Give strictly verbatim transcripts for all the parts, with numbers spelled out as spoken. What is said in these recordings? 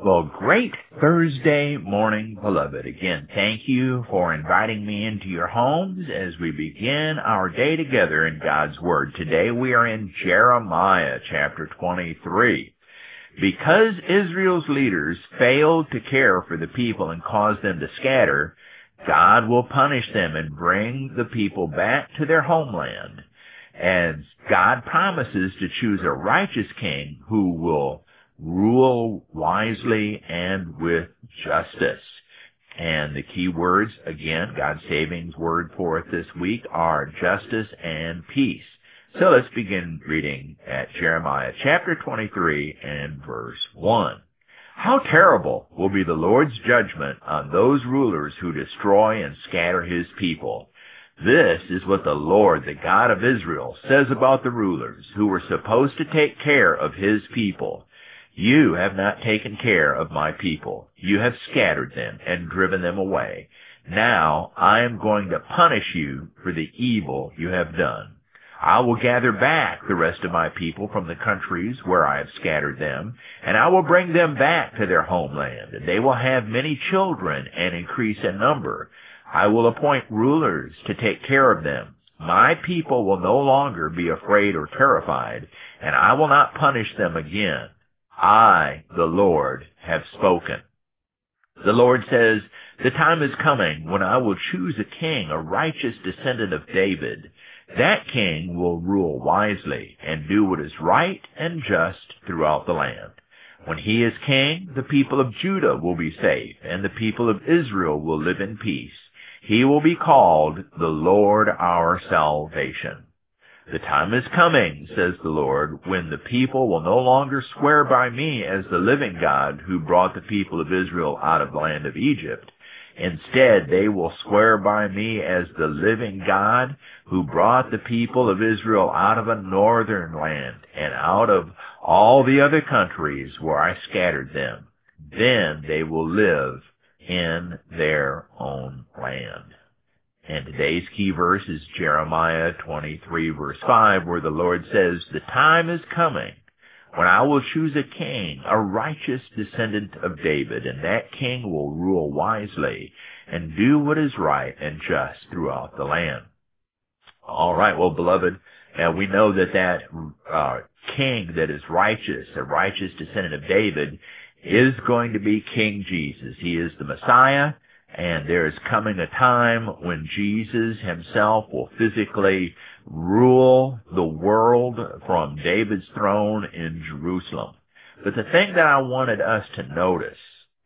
Well, great Thursday morning, beloved. Again, thank you for inviting me into your homes as we begin our day together in God's Word. Today we are in Jeremiah chapter twenty-three. Because Israel's leaders failed to care for the people and caused them to scatter, God will punish them and bring the people back to their homeland. And God promises to choose a righteous king who will rule wisely and with justice. And the key words, again, God's savings word for it this week are justice and peace. So let's begin reading at Jeremiah chapter twenty-three and verse one. How terrible will be the Lord's judgment on those rulers who destroy and scatter his people. This is what the Lord, the God of Israel, says about the rulers who were supposed to take care of his people. You have not taken care of my people. You have scattered them and driven them away. Now I am going to punish you for the evil you have done. I will gather back the rest of my people from the countries where I have scattered them, and I will bring them back to their homeland. And they will have many children and increase in number. I will appoint rulers to take care of them. My people will no longer be afraid or terrified, and I will not punish them again. I, the Lord, have spoken. The Lord says, the time is coming when I will choose a king, a righteous descendant of David. That king will rule wisely and do what is right and just throughout the land. When he is king, the people of Judah will be safe, and the people of Israel will live in peace. He will be called the Lord our salvation. The time is coming, says the Lord, when the people will no longer swear by me as the living God who brought the people of Israel out of the land of Egypt. Instead, they will swear by me as the living God who brought the people of Israel out of a northern land and out of all the other countries where I scattered them. Then they will live in their own land. And today's key verse is Jeremiah twenty-three, verse five, where the Lord says, the time is coming when I will choose a king, a righteous descendant of David, and that king will rule wisely and do what is right and just throughout the land. All right, well, beloved, uh, we know that that uh, king that is righteous, a righteous descendant of David, is going to be King Jesus. He is the Messiah. And there is coming a time when Jesus himself will physically rule the world from David's throne in Jerusalem. But the thing that I wanted us to notice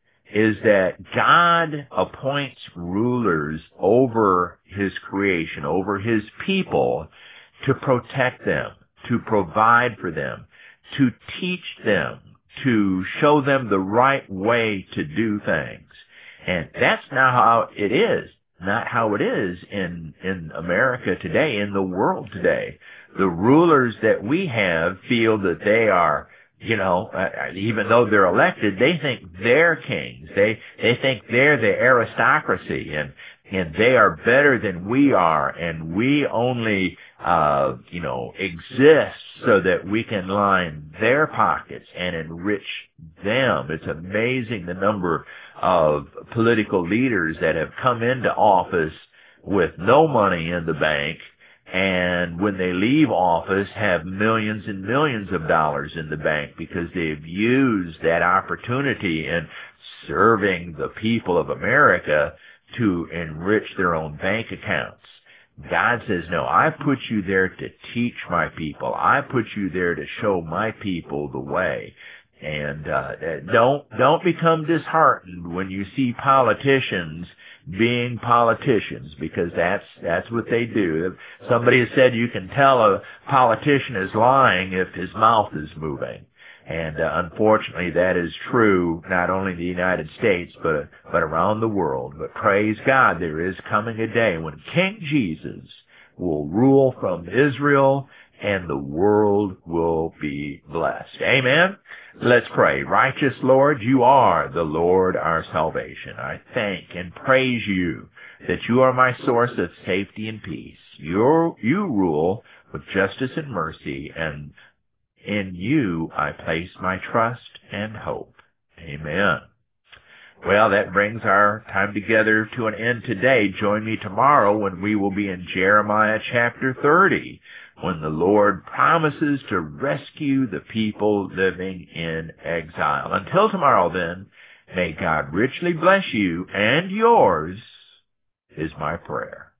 is that God appoints rulers over his creation, over his people, to protect them, to provide for them, to teach them, to show them the right way to do things. And that's not how it is, not how it is in, in America today, in the world today. The rulers that we have feel that they are, you know, uh, even though they're elected, they think they're kings. They, they think they're the aristocracy, and, and they are better than we are, and we only, uh, you know, exist so that we can line their pockets and enrich them. It's amazing the number of political leaders that have come into office with no money in the bank, and when they leave office have millions and millions of dollars in the bank because they've used that opportunity in serving the people of America to enrich their own bank accounts. God says, no, I put you there to teach my people. I put you there to show my people the way. And uh, don't don't become disheartened when you see politicians being politicians, because that's that's what they do. Somebody has said you can tell a politician is lying if his mouth is moving. And uh, unfortunately, that is true not only in the United States, but but around the world. But praise God, there is coming a day when King Jesus will rule from Israel, and the world will be blessed. Amen? Let's pray. Righteous Lord, you are the Lord our salvation. I thank and praise you that you are my source of safety and peace. You're, you rule with justice and mercy, and in you I place my trust and hope. Amen. Well, that brings our time together to an end today. Join me tomorrow when we will be in Jeremiah chapter thirty, when the Lord promises to rescue the people living in exile. Until tomorrow, then, may God richly bless you and yours, is my prayer.